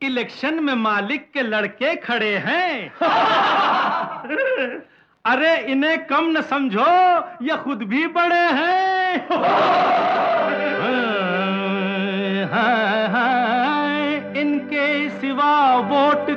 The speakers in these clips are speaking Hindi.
इलेक्शन में मालिक के लड़के खड़े हैं। अरे इन्हें कम न समझो, ये खुद भी बड़े हैं। इनके सिवा वोट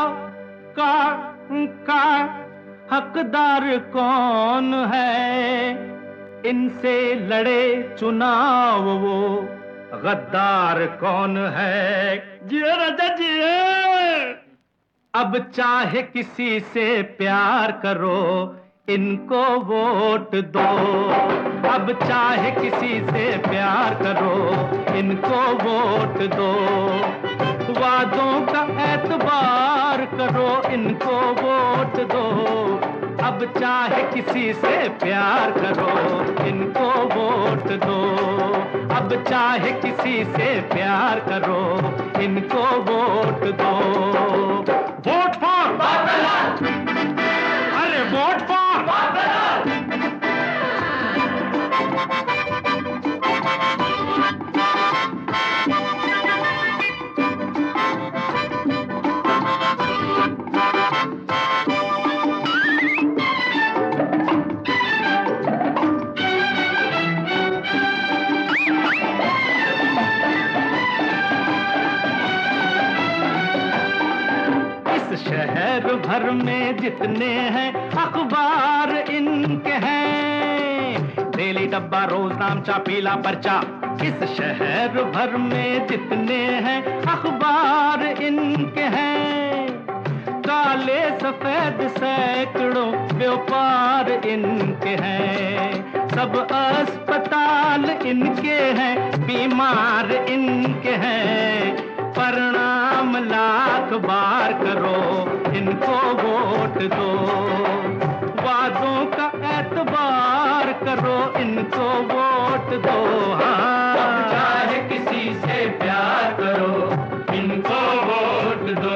का हकदार कौन है? इनसे लड़े चुनाव वो गद्दार कौन है? जिए राजा जिए। अब चाहे किसी से प्यार करो, इनको वोट दो। अब चाहे किसी से प्यार करो, इनको वोट दो। वादों का एतबार करो, इनको वोट दो। अब चाहे किसी से प्यार करो, इनको वोट दो। अब चाहे किसी से प्यार करो, इनको वोट दो। Vote for Babulal. अरे वोट फॉर बाबूलाल। शहर भर में जितने हैं अखबार इनके हैं, डेली डब्बा, रोज नामचा, पीला पर्चा। इस शहर भर में जितने हैं अखबार इनके हैं, काले सफेद सैकड़ों व्यापार इनके हैं। सब अस्पताल इनके हैं, बीमार इनके हैं। परिणाम लाख बार करो, इनको वोट दो। वादों का एतबार करो, इनको वोट दो। हाँ, चाहे किसी से प्यार करो, इनको वोट दो।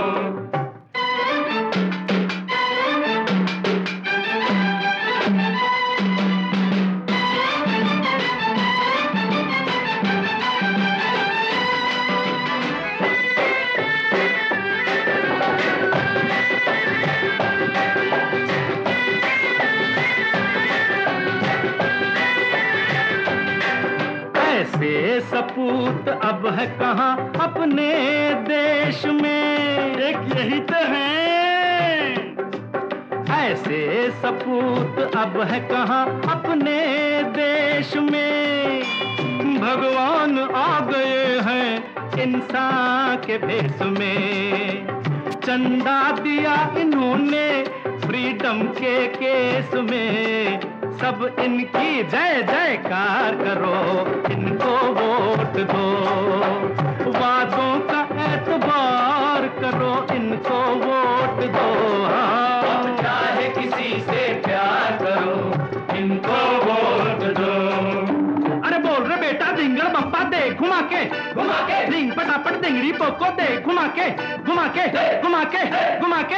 ऐसे सपूत अब है कहाँ अपने देश में, एक यही तो है। ऐसे सपूत अब है कहाँ अपने देश में। भगवान आ गए हैं इंसान के भेष में। चंदा दिया इन्होंने फ्रीडम के केस में। सब इनकी जय जयकार करो, इनको वोट दो। वादों का एतबार करो, इनको वोट दो। हाँ, चाहे किसी से प्यार करो, इनको वोट दो। अरे बोल रे बेटा, धिंगड़ बप्पा दे घुमा के धिंग पटापट धिंगड़ी पोको दे घुमा के घुमा के घुमा के घुमा के।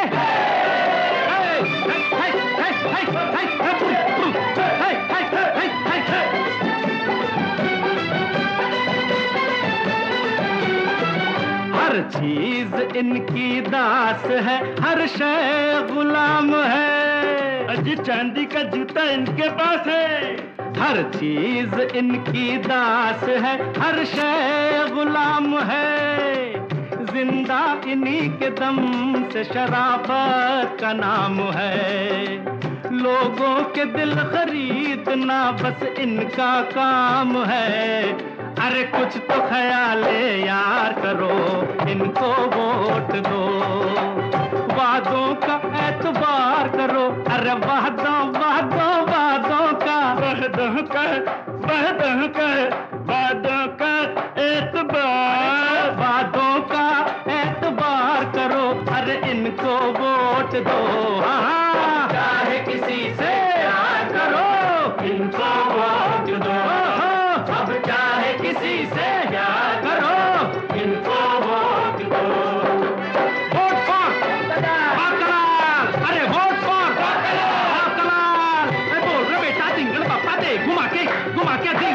हर चीज इनकी दास है, हर शय गुलाम है। अजी चांदी का जूता इनके पास है। हर चीज इनकी दास है, हर शय गुलाम है। जिंदा इन्हीं के दम से शराफत का नाम है। लोगों के दिल खरीदना बस इनका काम है। अरे कुछ तो ख्याले यार करो, इनको वोट दो। वादों का एतबार करो, अरे वादों वादों वादों का वादों का एतबार। वादों का एतबार करो, अरे इनको वोट दो। हाँ, चाहे किसी से प्यार करो, इनको वोट दो। अब चाहे किसी से प्यार करो, इनको वोट दो। Vote for Babulal. अरे वोट फॉर बाबूलाल। बोल रहे बेटा, धिंगड़ पापा दे घुमा के